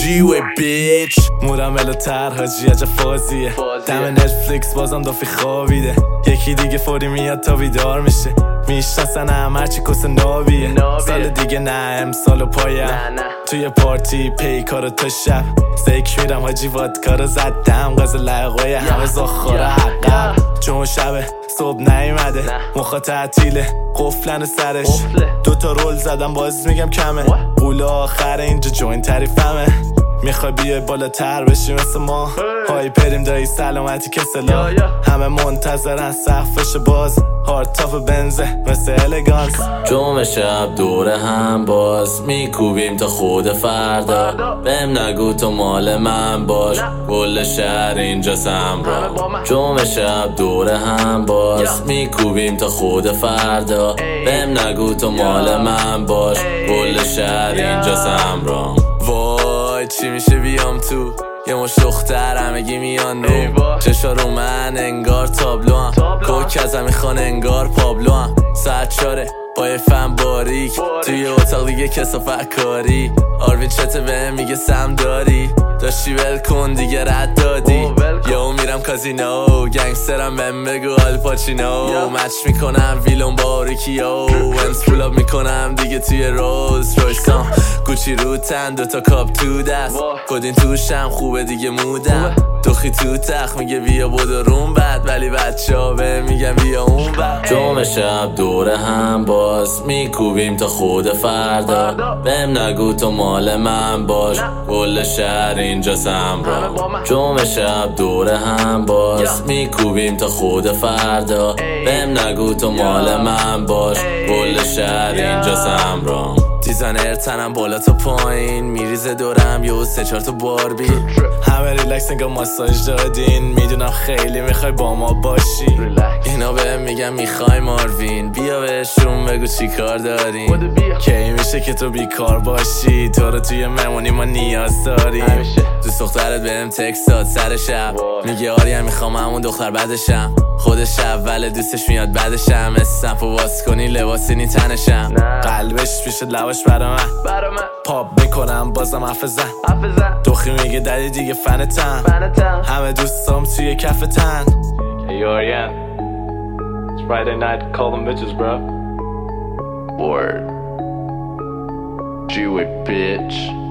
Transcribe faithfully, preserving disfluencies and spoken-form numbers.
جیوه بیچ مورم ولو تر حاجی عجب فازیه دم نتفلیکس بازم دافی خوابیده یکی دیگه فوری میاد تا بیدار میشه میشناسن هم هرچی کس نابیه سال دیگه نه امسال و پایم توی پارتی پیکارو تا شب سیک میرم حاجی وادکارو زدم غز لقای همه زخاره حقم چون شبه صبح نیومده مخا تعطیله قفلن سرش دوتا رول زدم باز میگم کمه قول آخر اینجا جوین تعریفمه میخوای بیای بالاتر بشی مثل ما های پریم دایی سلامتی که سلا همه منتظرن سقفش باز هارد تاپ بنزه مثل الگانس جمعه شب دوره هم باز میکوبیم تا خود فردا بهم نگو تو مال من باش کل شهر اینجا سمرا جمعه شب دوره هم باز میکوبیم تا خود فردا بهم نگو تو مال من باش کل شهر اینجا سمرا وای چی میشه بیام تو یه مش دختر همگی میان رو چشا رو من انگار تابلو هم کوک ازم میخوان انگار پابلو هم ساعت چاره با یه فن باریک توی اتاق دیگه کسافت کاری آروین چته بهم میگه سم داری داشتی ول کن دیگه رد دادی یا میرم کازینو گنگسترم بهم بگو آل پاچینو مچ میکنم ویلون با اوریکیو ونس پولاب میکنم دیگه توی روز رویسان گوچی رو تن دوتا کاپ تو دست کدین توشم خوبه دیگه مودم دوخی تو تخ میگه بیا بودو روم بد ولی بچه ها به میگم بیا اون بد جمعه شب دوره هم باز میکوبیم تا خود فردا بهم نگو تو مال من باش کل شهر اینجا سمرا جمعه شب دوره هم باز میکوبیم تا خود فردا بهم نگو تو مال من باش کل شهر اینجا سمرا دیزاینر تنم بالا تا پایین میریزه دورم یه سه چهار تا باربی همه ریلکس انگار ماساژ دادین میدونم خیلی میخوای با ما باشی اینا بهم میگن میخوای ماروین بیا بهشون بگو چی کار دارین کی میشه که تو بیکار باشی تو رو توی مهمونی ما نیاز داریم دوست دخترت بهم تکست داد سر شب میگه آریم میخوام همون دختر بعدشم خودش اول دوستش میاد بعدشم اسنپ و واس کنی لباسی نی تنشم قلبش پیش لباش برا من پاپ میکنم بازم حفظم دوخی میگه دلی دیگه فنتم همه دوستام توی کفتن Hey yo Ariane, it's Friday night, call them bitches bro. Word Jewish bitch